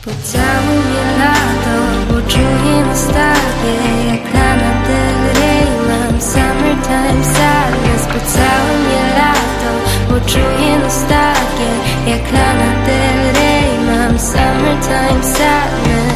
Pocałuj mnie lato, bo czuję nostalgię. Jak Lana Del Rey mam summertime sadness. Pocałuj mnie lato, bo czuję nostalgię. Jak Lana Del Rey mam summertime sadness.